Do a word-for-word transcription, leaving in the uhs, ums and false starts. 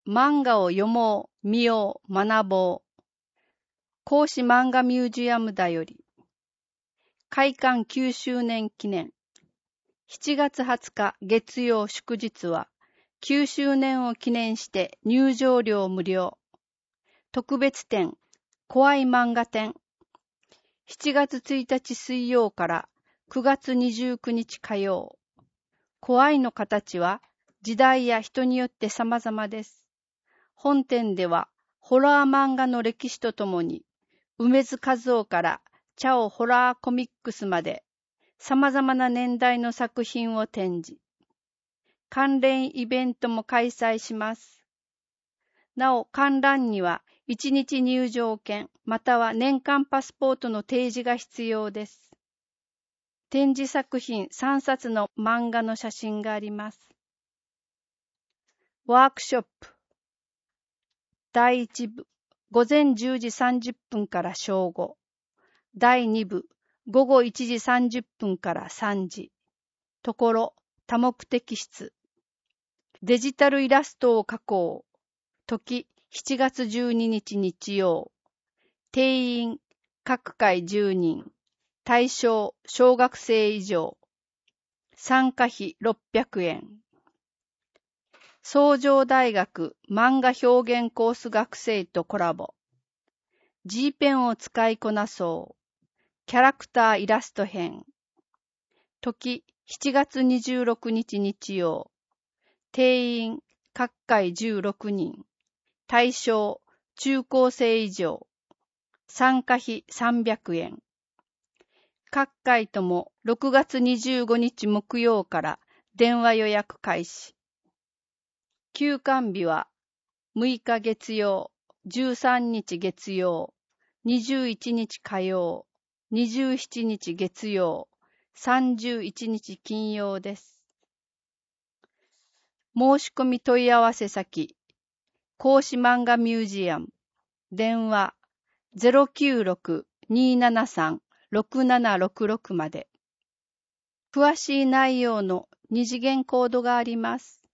漫画を読もう、見よう、学ぼう。孔子漫画ミュージアムだより。開館きゅうしゅうねん記念。しちがつはつか月曜祝日はきゅうしゅうねんを記念して入場料無料。特別展、怖い漫画展。しちがつついたち水曜からくがつにじゅうくにち火曜。怖いの形は時代や人によって様々です。本展ではホラー漫画の歴史とともに、梅津和夫からチャオホラーコミックスまで様々な年代の作品を展示。関連イベントも開催します。なお、観覧にはいちにち入場券または年間パスポートの提示が必要です。展示作品さんさつの漫画の写真があります。ワークショップ。だいいち部、ごぜんじゅうじさんじゅっぷんから正午。だいに部、ごごいちじさんじゅっぷんからさんじ。ところ、多目的室。デジタルイラストを描こう。時、しちがつじゅうににち日曜。定員、各回じゅうにん。対象、小学生以上。参加費ろっぴゃくえん。崇城大学漫画表現コース学生とコラボ。G ペンを使いこなそう。キャラクターイラスト編。時、しちがつにじゅうろくにち日曜。定員、各回じゅうろくにん。対象、中高生以上。参加費さんびゃくえん。各回ともろくがつにじゅうごにち木曜から電話予約開始。休館日はむいか月曜、じゅうさんにち月曜、にじゅういちにち火曜、にじゅうしちにち月曜、さんじゅういちにち金曜です。申し込み問い合わせ先、孔子漫画ミュージアム、電話 ゼロきゅうろく にーななさん ろくななろくろく まで。詳しい内容の二次元コードがあります。